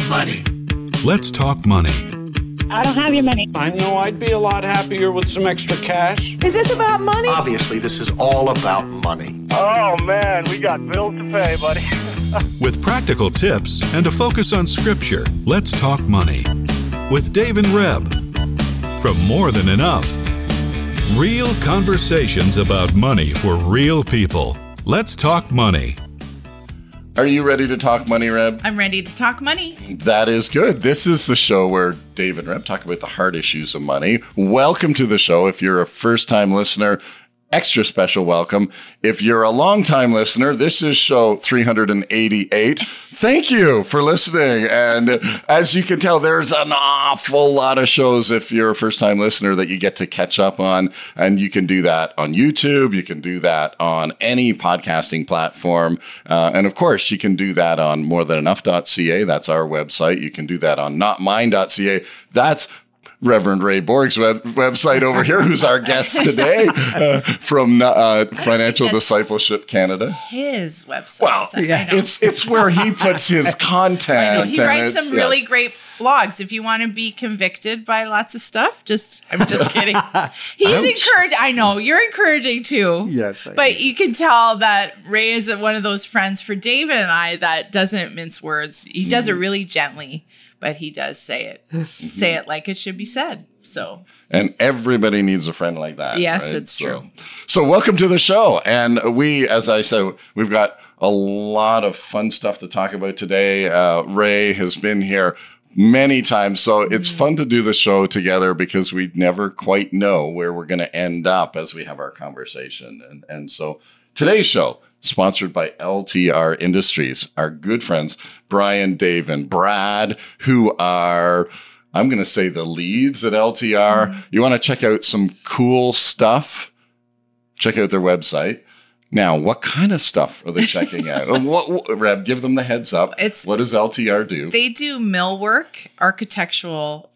money. Let's talk money. I don't have your money. I know I'd be a lot happier with some extra cash. Is this about money? Obviously, this is all about money. Oh, man, we got bills to pay, buddy. With practical tips and a focus on scripture, let's talk money. With Dave and Reb. From More Than Enough. Real conversations about money for real people. Let's talk money. Are you ready to talk money, Reb? I'm ready to talk money. That is good. This is the show where Dave and Reb talk about the hard issues of money. Welcome to the show. If you're a first-time listener, extra special welcome. If you're a long-time listener, this is show 388. Thank you for listening. And as you can tell, there's an awful lot of shows if you're a first-time listener that you get to catch up on. And you can do that on YouTube. You can do that on any podcasting platform. And of course, you can do that on morethanenough.ca. That's our website. You can do that on notmine.ca. That's Reverend Ray Borg's website over here, who's our guest today from Financial Discipleship Canada. His website. Well, it's where he puts his content. I know. He writes some really great blogs. If you want to be convicted by lots of stuff, I'm just kidding. He's encouraged. I know you're encouraging too. Yes, but you can tell that Ray is one of those friends for David and I that doesn't mince words. He does it really gently. But he does say it like it should be said. So, and everybody needs a friend like that. Yes, right? It's true. So welcome to the show. And we, as I said, we've got a lot of fun stuff to talk about today. Ray has been here many times. So it's fun to do the show together because we never quite know where we're going to end up as we have our conversation. And so today's show, sponsored by LTR Industries, our good friends, Brian, Dave, and Brad, who are, I'm going to say, the leads at LTR. Mm-hmm. You want to check out some cool stuff? Check out their website. Now, what kind of stuff are they checking out? Reb, give them the heads up. What does LTR do? They do millwork, architectural,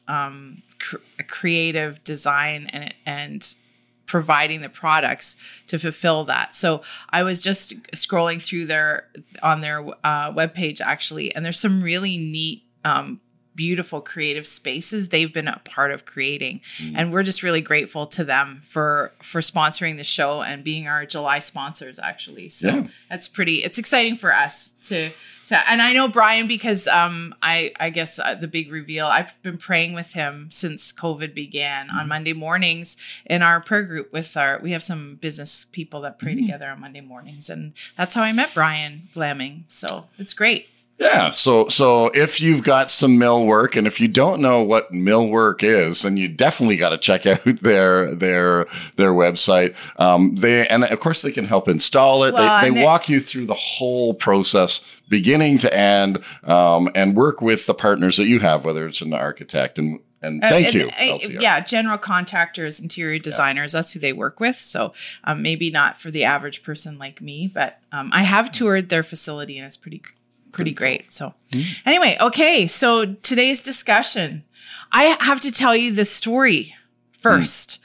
creative design, and providing the products to fulfill that. So I was just scrolling through their webpage actually, and there's some really neat, beautiful creative spaces they've been a part of creating. And we're just really grateful to them for sponsoring the show and being our July sponsors actually. So it's exciting for us to and I know Brian because I guess the big reveal, I've been praying with him since COVID began on Monday mornings in our prayer group we have some business people that pray together on Monday mornings. And that's how I met Brian Fleming. So it's great. Yeah. So if you've got some millwork, and if you don't know what millwork is, then you definitely got to check out their website. And of course they can help install it. Well, they walk you through the whole process, beginning to end, and work with the partners that you have, whether it's an architect and thank you. LTR. General contractors, interior designers, that's who they work with. So maybe not for the average person like me, but I have toured their facility and it's pretty great. So anyway, okay. So today's discussion, I have to tell you this story first.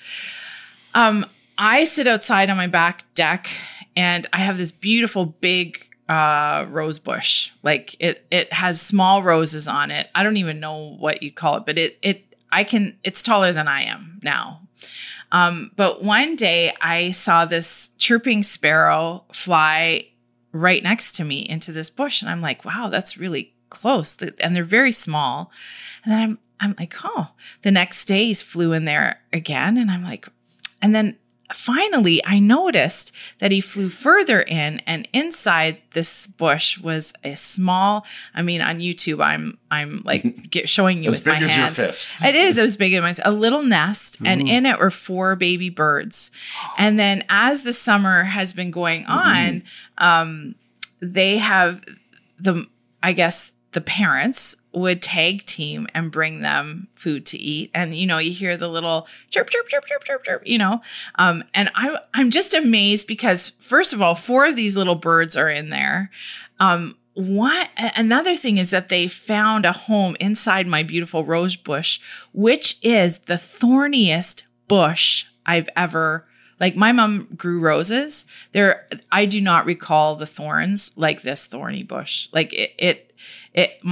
I sit outside on my back deck and I have this beautiful big rose bush. Like it has small roses on it. I don't even know what you'd call it, but it's taller than I am now. But one day I saw this chirping sparrow fly right next to me into this bush. And I'm like, wow, that's really close. And they're very small. And then I'm like, oh, the next day he flew in there again. And I'm like, and then finally I noticed that he flew further in, and inside this bush was a small, on YouTube, I'm like showing you with my hands. As big as your fist. It is as big as a little nest. And in it were 4 baby birds. And then as the summer has been going on, they have the parents would tag team and bring them food to eat. And, you hear the little chirp, chirp, chirp, chirp, chirp, chirp, and I'm just amazed because first of all, 4 of these little birds are in there. Another thing is that they found a home inside my beautiful rose bush, which is the thorniest bush I've ever. Like my mom grew roses. I do not recall the thorns like this thorny bush. Like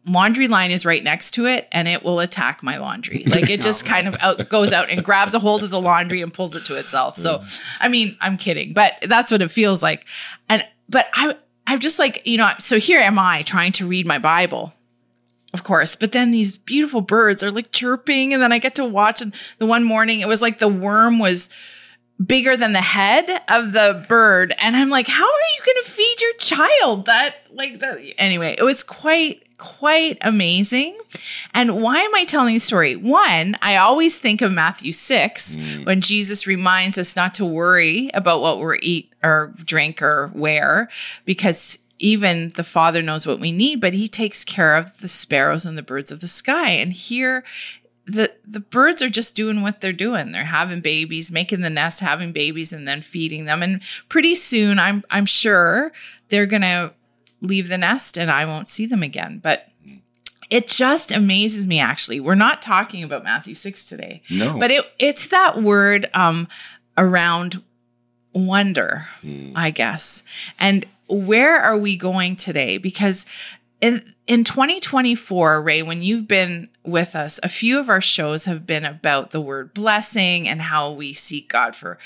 laundry line is right next to it, and it will attack my laundry. Like it just kind of goes out and grabs a hold of the laundry and pulls it to itself. So, I mean, I'm kidding, but that's what it feels like. But I'm just like, so here am I trying to read my Bible, of course, but then these beautiful birds are like chirping, and then I get to watch. And the one morning, it was like the worm was bigger than the head of the bird. And I'm like, how are you going to feed your child that? Anyway, it was quite amazing. And why am I telling the story? One, I always think of Matthew 6 when Jesus reminds us not to worry about what we eat or drink or wear, because even the Father knows what we need, but he takes care of the sparrows and the birds of the sky. And here the birds are just doing what they're doing. They're having babies, making the nest, having babies, and then feeding them. And pretty soon, I'm sure they're going to leave the nest and I won't see them again. But it just amazes me, actually. We're not talking about Matthew 6 today. No. But it's that word around wonder, I guess. And where are we going today? Because in 2024, Ray, when you've been with us, a few of our shows have been about the word blessing and how we seek God for,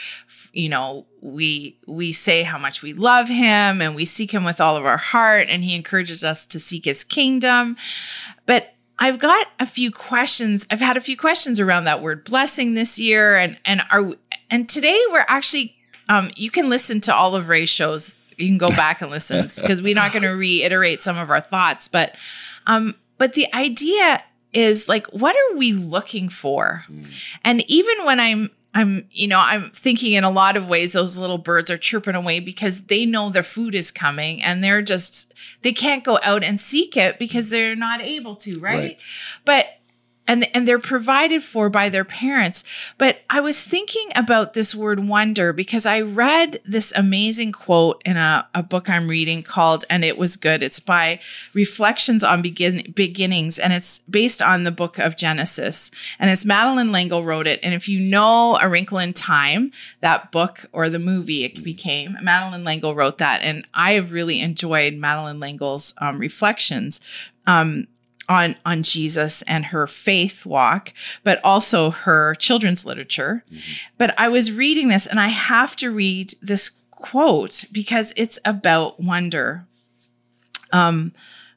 we say how much we love him and we seek him with all of our heart, and he encourages us to seek his kingdom. But I've got a few questions. I've had a few questions around that word blessing this year. And today we're actually, you can listen to all of Ray's shows. You can go back and listen because we're not going to reiterate some of our thoughts, but the idea is like, what are we looking for? And even when I'm thinking in a lot of ways, those little birds are chirping away because they know their food is coming, and they can't go out and seek it because they're not able to, right? But and they're provided for by their parents. But I was thinking about this word wonder because I read this amazing quote in a book I'm reading called, and it was good. It's by Reflections on Beginnings, and it's based on the book of Genesis. And it's Madeleine L'Engle wrote it. And if you know A Wrinkle in Time, that book or the movie it became, Madeleine L'Engle wrote that. And I have really enjoyed Madeleine L'Engle's reflections on Jesus and her faith walk, but also her children's literature. But I was reading this, and I have to read this quote because it's about wonder. And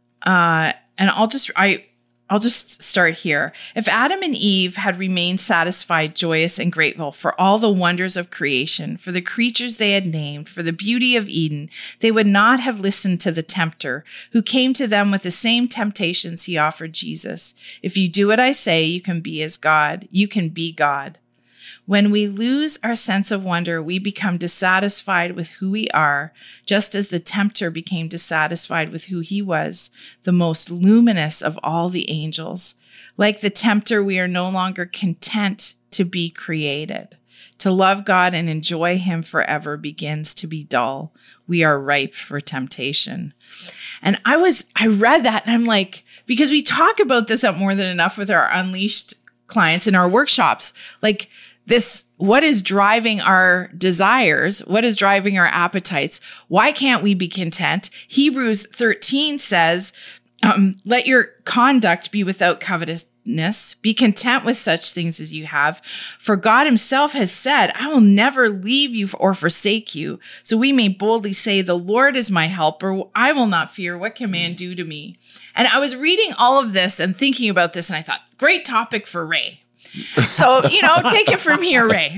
I'll just start here. If Adam and Eve had remained satisfied, joyous, and grateful for all the wonders of creation, for the creatures they had named, for the beauty of Eden, they would not have listened to the tempter, who came to them with the same temptations he offered Jesus. If you do what I say, you can be as God. You can be God. When we lose our sense of wonder, we become dissatisfied with who we are, just as the tempter became dissatisfied with who he was, the most luminous of all the angels. Like the tempter, we are no longer content to be created. To love God and enjoy him forever begins to be dull. We are ripe for temptation. And I read that and I'm like, because we talk about this at More Than Enough with our Unleashed clients in our workshops, like, what is driving our desires? What is driving our appetites? Why can't we be content? Hebrews 13 says, let your conduct be without covetousness. Be content with such things as you have. For God himself has said, I will never leave you or forsake you. So we may boldly say, the Lord is my helper. I will not fear. What can man do to me? And I was reading all of this and thinking about this, and I thought, great topic for Ray. So, take it from here, Ray.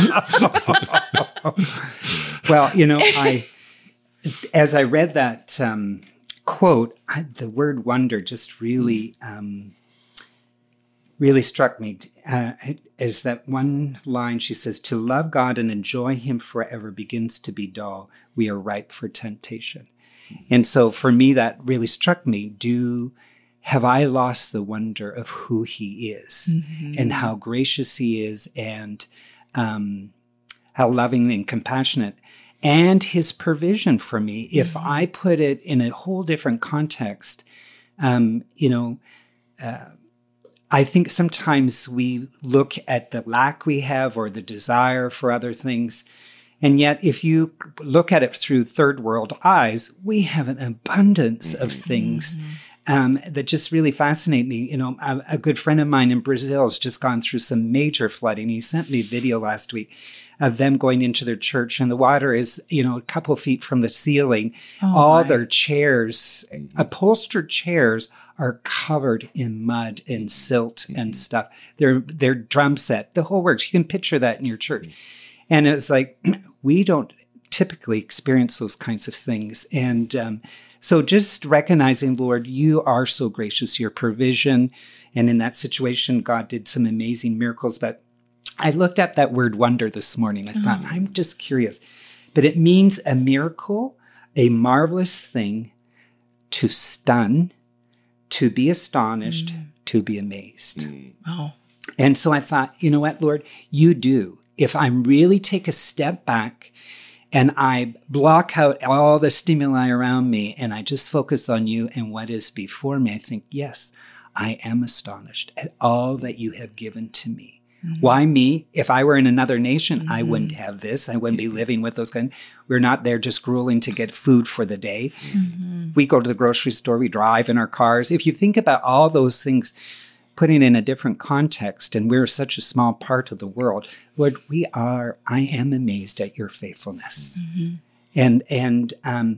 Well, as I read that quote, the word wonder just really struck me. Is that one line she says, to love God and enjoy him forever begins to be dull. We are ripe for temptation. And so for me, that really struck me. Have I lost the wonder of who he is and how gracious he is and how loving and compassionate and his provision for me? If I put it in a whole different context, I think sometimes we look at the lack we have or the desire for other things. And yet, if you look at it through third world eyes, we have an abundance of things that just really fascinate me. You know, a good friend of mine in Brazil has just gone through some major flooding. He sent me a video last week of them going into their church, and the water is, you know, a couple feet from the ceiling. All their chairs, upholstered chairs, are covered in mud and silt and stuff. Their drum set, the whole works. You can picture that in your church. And it's like, we don't typically experience those kinds of things. And so just recognizing, Lord, you are so gracious, your provision. And in that situation, God did some amazing miracles. But I looked at that word wonder this morning. I thought, I'm just curious. But it means a miracle, a marvelous thing, to stun, to be astonished, to be amazed. Oh. And so I thought, you know what, Lord, you do. If I really take a step back and I block out all the stimuli around me and I just focus on you and what is before me, I think, yes, I am astonished at all that you have given to me. Why me? If I were in another nation, I wouldn't have this. I wouldn't be living with those kinds. We're not there just grueling to get food for the day. We go to the grocery store, we drive in our cars. If you think about all those things, putting in a different context, and we're such a small part of the world, Lord, I am amazed at your faithfulness. And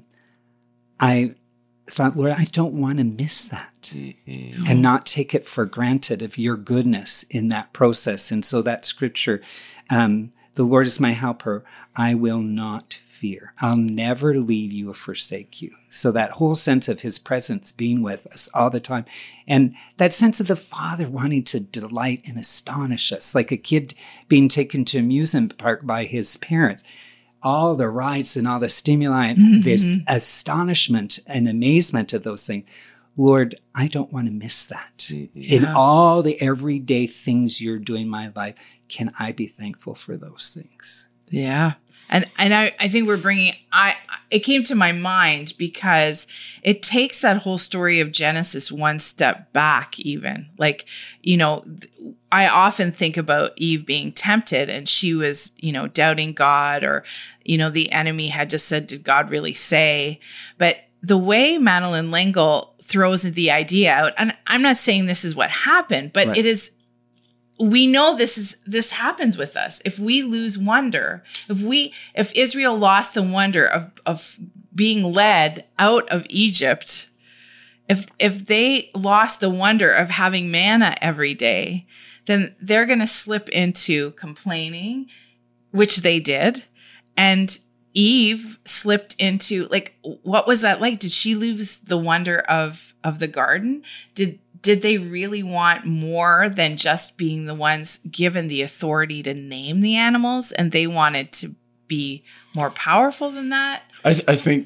I thought, Lord, I don't want to miss that and not take it for granted of your goodness in that process. And so that scripture, the Lord is my helper, I will not fear. I'll never leave you or forsake you. So that whole sense of his presence being with us all the time. And that sense of the Father wanting to delight and astonish us, like a kid being taken to an amusement park by his parents. All the rides and all the stimuli, and this astonishment and amazement of those things. Lord, I don't want to miss that. In all the everyday things you're doing in my life, can I be thankful for those things? Yeah. And I think we're bringing, it came to my mind because it takes that whole story of Genesis one step back even. Like, you know, I often think about Eve being tempted and she was, you know, doubting God, or, you know, the enemy had just said, did God really say? But the way Madeleine L'Engle throws the idea out, and I'm not saying this is what happened, but it is, we know this happens with us. If we lose wonder, if Israel lost the wonder of being led out of Egypt, if they lost the wonder of having manna every day, then they're going to slip into complaining, which they did. And Eve slipped into, like, what was that like? Did she lose the wonder of the garden? Did they really want more than just being the ones given the authority to name the animals, and they wanted to be more powerful than that? I think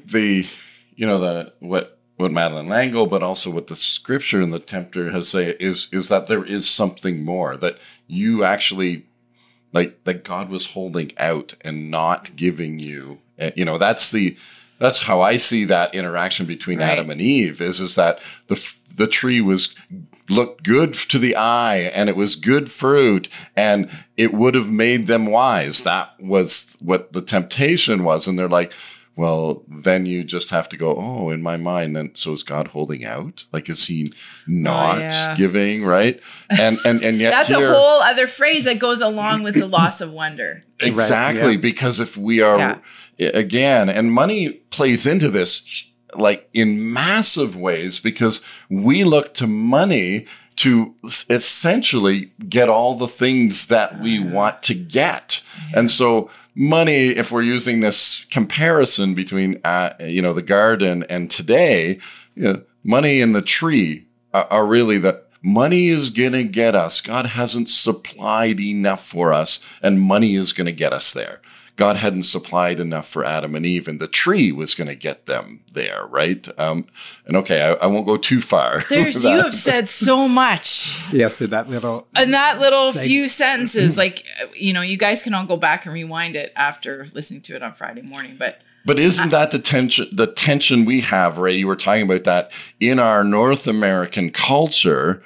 what Madeleine L'Engle, but also what the scripture and the tempter has say is that there is something more, that you actually, like, that God was holding out and not giving you. You know, that's how I see that interaction between Adam and Eve is that the tree looked good to the eye and it was good fruit and it would have made them wise. That was what the temptation was. And they're like, well, then you just have to go, oh, in my mind, then so is God holding out? Like, is he not giving, right? And yet that's a whole other phrase that goes along with the loss of wonder. Exactly, because if we are, again, and money plays into this, like, in massive ways, because we look to money to essentially get all the things that we want to get. And so money, if we're using this comparison between, the garden and today, money and the tree are really the money is going to get us. God hasn't supplied enough for us, and money is going to get us there. God hadn't supplied enough for Adam and Eve, and the tree was going to get them there, right? I won't go too far. You have said so much. Yes, in that little few sentences. Like, you guys can all go back and rewind it after listening to it on Friday morning. But isn't that the tension we have, Ray? You were talking about that in our North American culture.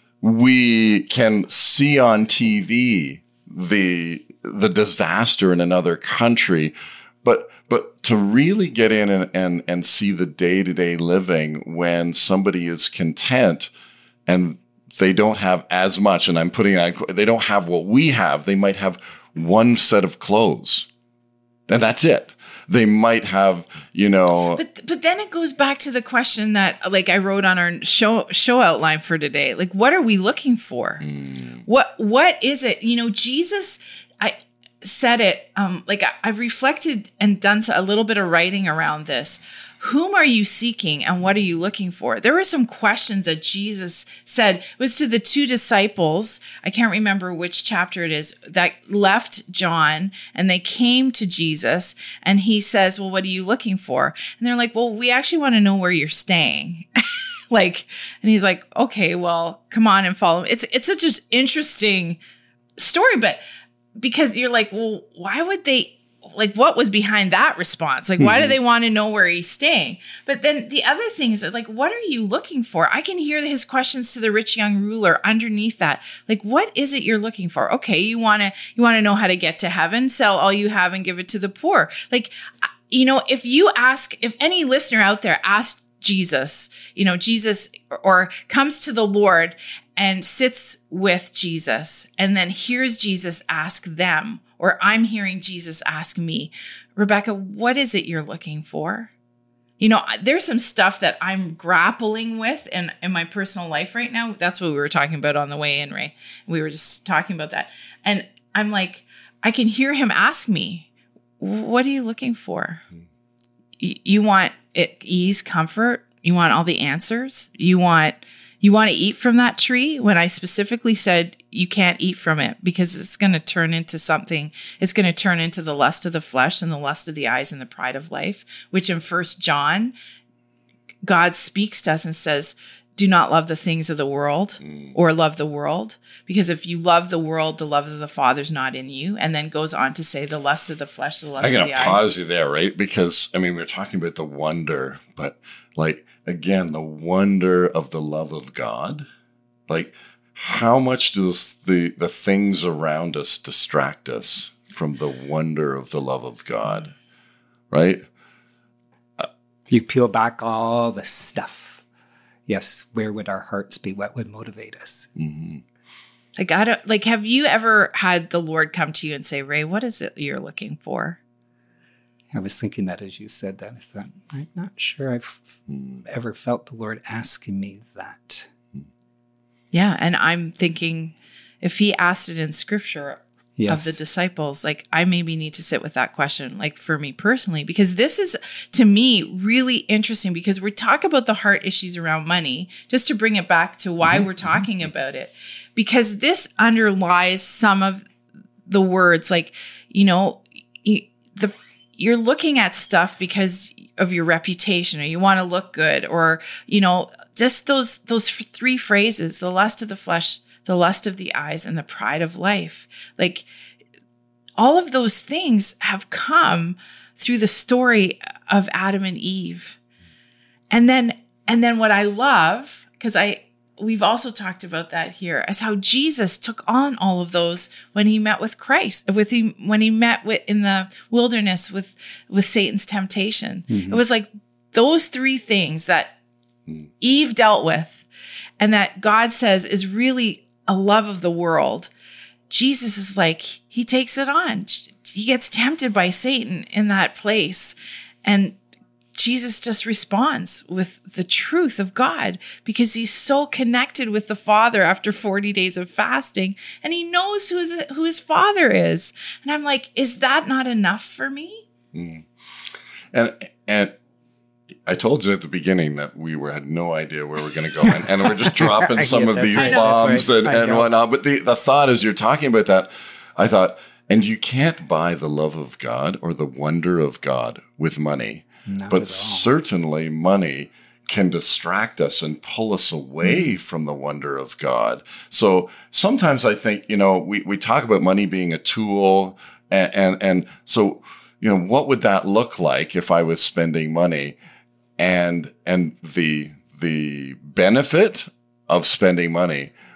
We can see on TV the disaster in another country, But to really get in and see the day-to-day living when somebody is content and they don't have as much, and I'm putting on, they don't have what we have. They might have one set of clothes, and that's it. They might have, But then it goes back to the question that, like, I wrote on our show outline for today. Like, what are we looking for? What is it? Jesus, I said it. I've reflected and done a little bit of writing around this. Whom are you seeking and what are you looking for? There were some questions that Jesus said. It was to the two disciples. I can't remember which chapter it is, that left John and they came to Jesus, and he says, well, what are you looking for? And they're like, well, we actually want to know where you're staying. And he's like, okay, well, come on and follow me. It's such an interesting story, but because you're like, well, why would they? Like, what was behind that response? Like, why do they want to know where he's staying? But then the other thing is, like, what are you looking for? I can hear his questions to the rich young ruler underneath that. Like, what is it you're looking for? Okay, you want to know how to get to heaven? Sell all you have and give it to the poor. Like, if any listener out there asks Jesus, or comes to the Lord and sits with Jesus and then hears Jesus ask them, or I'm hearing Jesus ask me, Rebecca, what is it you're looking for? There's some stuff that I'm grappling with in my personal life right now. That's what we were talking about on the way in, Ray. We were just talking about that. And I'm like, I can hear him ask me, what are you looking for? You want ease, comfort? You want all the answers? You want to eat from that tree, when I specifically said you can't eat from it because it's going to turn into something. It's going to turn into the lust of the flesh and the lust of the eyes and the pride of life, which in 1 John, God speaks to us and says, do not love the things of the world or love the world, because if you love the world, the love of the Father's not in you. And then goes on to say the lust of the flesh, the lust of the eyes. I'm going to pause you there, right? Because, we're talking about the wonder, but again, the wonder of the love of God. Like, how much does the things around us distract us from the wonder of the love of God, right? If you peel back all the stuff, yes, where would our hearts be? What would motivate us? Mm-hmm. Have you ever had the Lord come to you and say, Ray, what is it you're looking for? I was thinking that as you said that. I thought, I'm not sure I've ever felt the Lord asking me that. Yeah, and I'm thinking, if he asked it in Scripture of the disciples, like, I maybe need to sit with that question, like, for me personally, because this is, to me, really interesting, because we talk about the heart issues around money, just to bring it back to why we're talking about it, because this underlies some of the words, like, you're looking at stuff because of your reputation, or you want to look good, or, just those three phrases, the lust of the flesh, the lust of the eyes, and the pride of life. Like, all of those things have come through the story of Adam and Eve. And then what I love, because we've also talked about that here, is how Jesus took on all of those when he met with Christ, when he met in the wilderness with Satan's temptation. Mm-hmm. It was like those three things that Eve dealt with, and that God says is really a love of the world. Jesus is like, he takes it on. He gets tempted by Satan in that place, and Jesus just responds with the truth of God, because he's so connected with the Father after 40 days of fasting, and he knows who his Father is. And I'm like, is that not enough for me? Mm. And I told you at the beginning that we had no idea where we're going to go, and we're just dropping some of these bombs and whatnot. But the thought, as you're talking about that, I thought, and you can't buy the love of God or the wonder of God with money. But certainly money can distract us and pull us away from the wonder of God. So sometimes I think, we talk about money being a tool, and so, what would that look like if I was spending money, and the benefit of spending money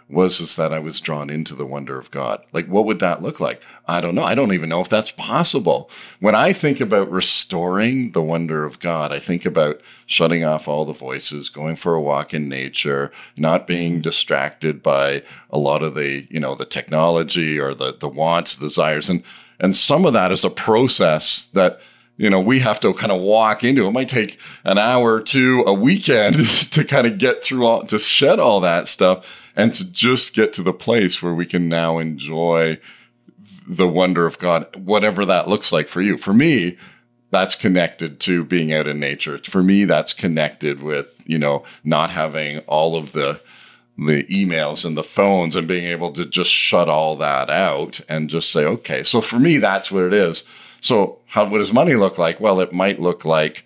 was that I was drawn into the wonder of God. Like, what would that look like? I don't know. I don't even know if that's possible. When I think about restoring the wonder of God, I think about shutting off all the voices, going for a walk in nature, not being distracted by a lot of the, the technology or the wants, desires. And some of that is a process that, we have to kind of walk into. It might take an hour to a weekend to kind of get through to shed all that stuff and to just get to the place where we can now enjoy the wonder of God, whatever that looks like for you. For me, that's connected to being out in nature. For me, that's connected with, not having all of the emails and the phones and being able to just shut all that out and just say, okay, so for me, that's what it is. So what does money look like? Well, it might look like,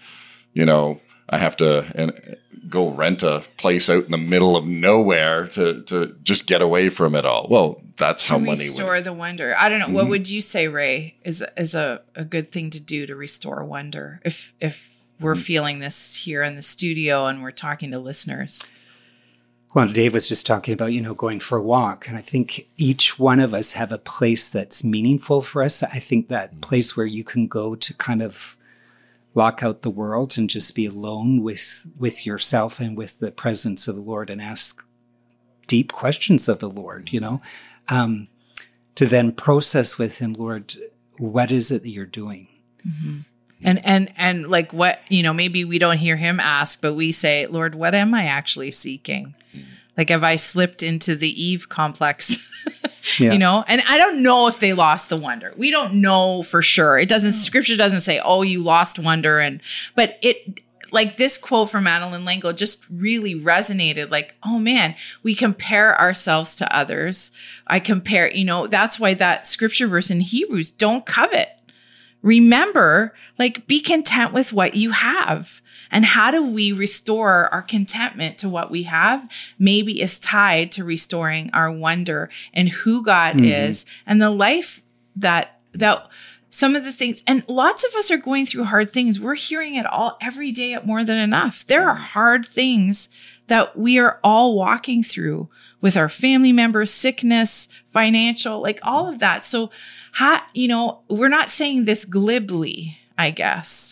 I have to go rent a place out in the middle of nowhere to just get away from it all. Well, that's how money restore the wonder. I don't know. Mm-hmm. What would you say, Ray, is a good thing to do to restore wonder? If we're feeling this here in the studio and we're talking to listeners. Well, Dave was just talking about, going for a walk. And I think each one of us have a place that's meaningful for us. I think that place where you can go to kind of lock out the world and just be alone with yourself and with the presence of the Lord and ask deep questions of the Lord, to then process with him, Lord, what is it that you're doing? Mm-hmm. And like what, maybe we don't hear him ask, but we say, Lord, what am I actually seeking? Like, have I slipped into the Eve complex, yeah. And I don't know if they lost the wonder. We don't know for sure. Scripture doesn't say, oh, you lost wonder. But it, like this quote from Madeline L'Engle just really resonated. Like, oh man, we compare ourselves to others. I compare, that's why that scripture verse in Hebrews, don't covet. Remember, like, be content with what you have. And how do we restore our contentment to what we have? Maybe is tied to restoring our wonder and who God is and the life that some of the things, and lots of us are going through hard things. We're hearing it all every day at More Than Enough. There are hard things that we are all walking through with our family members, sickness, financial, like all of that. So, we're not saying this glibly, I guess.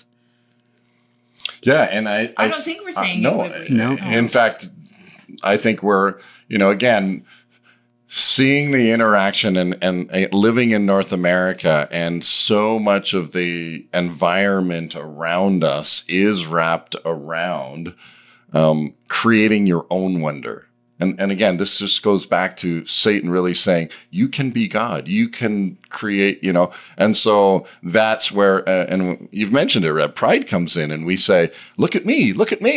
Yeah, and I don't think we're saying it. No. In fact, I think we're, again, seeing the interaction and living in North America, and so much of the environment around us is wrapped around creating your own wonder. And again, this just goes back to Satan really saying, you can be God, you can create, and so that's where, and you've mentioned it, Reb, pride comes in and we say, look at me.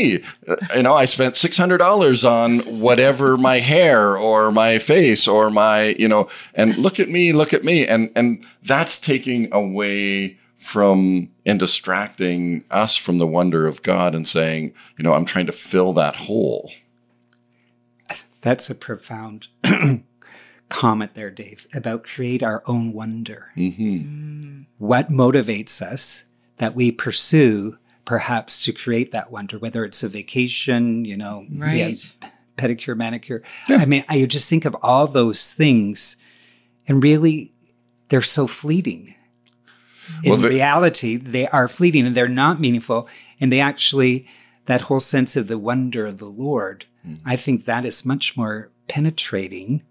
I spent $600 on whatever, my hair or my face or my, and look at me. And that's taking away from and distracting us from the wonder of God and saying, I'm trying to fill that hole. That's a profound comment there, Dave, about create our own wonder. Mm-hmm. What motivates us that we pursue perhaps to create that wonder, whether it's a vacation, right. Pedicure, manicure. Yeah. I mean, I just think of all those things and really they're so fleeting. In reality, they are fleeting and they're not meaningful. And they actually, that whole sense of the wonder of the Lord, I think that is much more penetrating.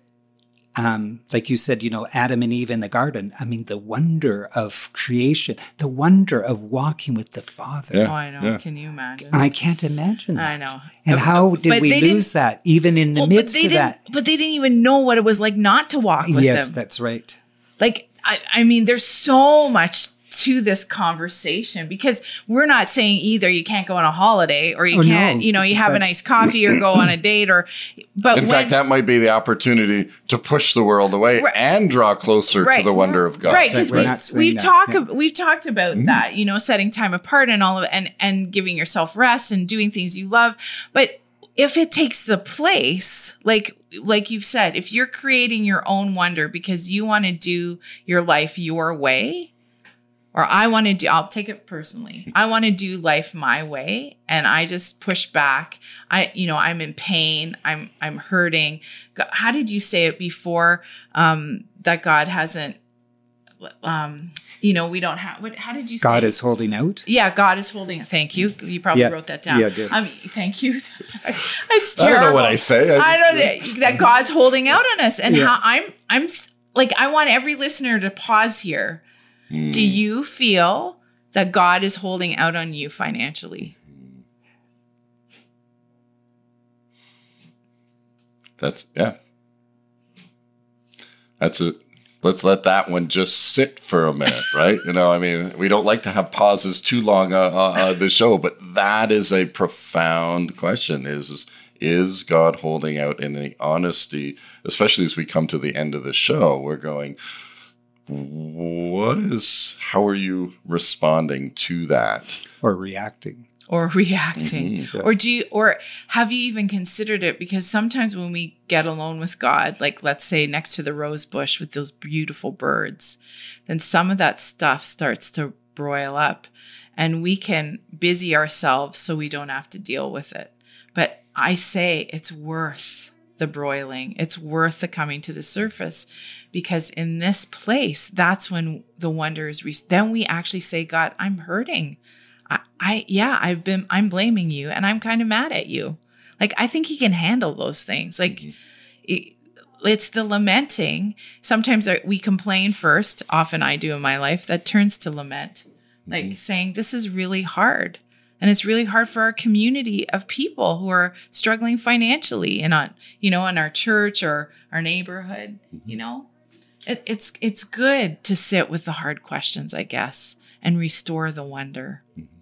Like you said, Adam and Eve in the garden. I mean, the wonder of creation, the wonder of walking with the Father. Yeah. Oh, I know. Yeah. Can you imagine? I can't imagine that. I know. And how did we lose that even in the midst of that? But they didn't even know what it was like not to walk with him. Yes, that's right. Like, I mean, there's so much to this conversation because we're not saying either you can't go on a holiday or you can't, you have a nice coffee or go on a date but in fact, that might be the opportunity to push the world away and draw closer to the wonder of God. Right. Because we've talked about that, setting time apart and all of it and giving yourself rest and doing things you love. But if it takes the place, like you've said, if you're creating your own wonder because you want to do your life your way, or I'll take it personally. I want to do life my way, and I just push back. I'm in pain. I'm hurting. How did you say it before? That God hasn't, we don't have, how did you say? God is holding out? Yeah, God is holding it. Thank you. You probably wrote that down. Yeah, I did. Thank you. It's I terrible. don't know what I say. I don't, that God's holding out on us. And how I'm like, I want every listener to pause here. Do you feel that God is holding out on you financially? That's it. Let's let that one just sit for a minute, right? We don't like to have pauses too long on the show, but that is a profound question. Is God holding out in any honesty, especially as we come to the end of the show? We're going, how are you responding to that? Or reacting. Mm-hmm. Yes. Or have you even considered it? Because sometimes when we get alone with God, like let's say next to the rose bush with those beautiful birds, then some of that stuff starts to broil up, and we can busy ourselves so we don't have to deal with it. But I say it's worth the broiling. It's worth the coming to the surface, because in this place, that's when the wonder is. Then we actually say, God, I'm hurting. I'm blaming you, and I'm kind of mad at you. Like, I think he can handle those things. Like, it's the lamenting. Sometimes we complain first. Often I do in my life. That turns to lament, like saying, this is really hard. And it's really hard for our community of people who are struggling financially and in our church or our neighborhood. It's good to sit with the hard questions, I guess, and restore the wonder.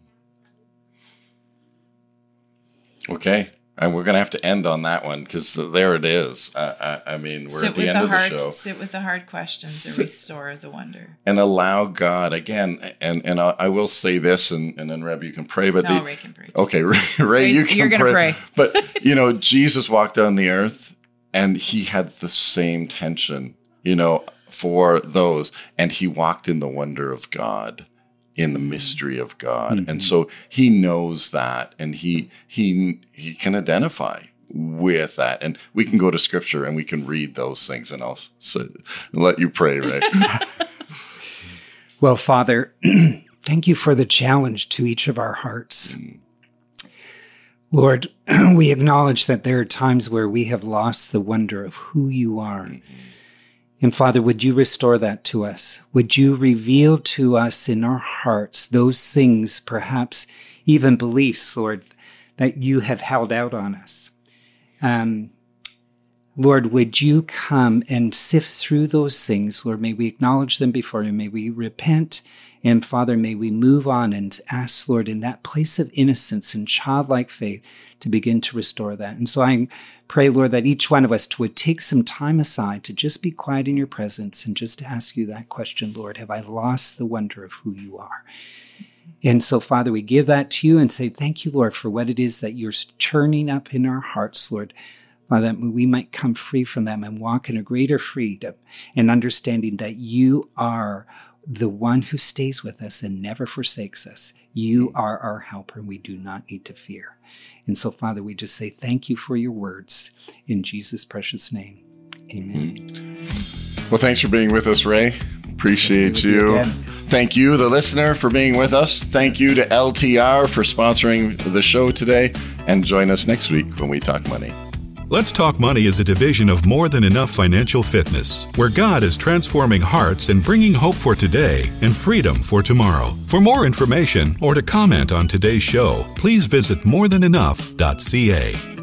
Okay. And we're going to have to end on that one, because there it is. We're at the end of the show. Sit with the hard questions and restore the wonder. And allow God, again, and I will say this, and then Reb, you can pray. But Ray can pray. Okay, Ray, you can You're going to pray. But, Jesus walked on the earth, and he had the same tension, for those. And he walked in the wonder of God, in the mystery of God. Mm-hmm. And so he knows that, and he can identify with that. And we can go to scripture and we can read those things, and I'll let you pray, Ray. Well, Father, thank you for the challenge to each of our hearts. Lord, we acknowledge that there are times where we have lost the wonder of who you are. And Father, would you restore that to us? Would you reveal to us in our hearts those things, perhaps even beliefs, Lord, that you have held out on us? Lord, would you come and sift through those things? Lord, may we acknowledge them before you. May we repent. And Father, may we move on and ask, Lord, in that place of innocence and childlike faith, to begin to restore that. And so I pray, Lord, that each one of us would take some time aside to just be quiet in your presence and just ask you that question, Lord, have I lost the wonder of who you are? And so, Father, we give that to you and say, thank you, Lord, for what it is that you're churning up in our hearts, Lord, Father, that we might come free from them and walk in a greater freedom and understanding that you are the one who stays with us and never forsakes us. You are our helper, and we do not need to fear. And so, Father, we just say thank you for your words. In Jesus' precious name, amen. Well, thanks for being with us, Ray. Appreciate you. Thank you, the listener, for being with us. Thank you to LTR for sponsoring the show today. And join us next week when we talk money. Let's Talk Money is a division of More Than Enough Financial Fitness, where God is transforming hearts and bringing hope for today and freedom for tomorrow. For more information or to comment on today's show, please visit morethanenough.ca.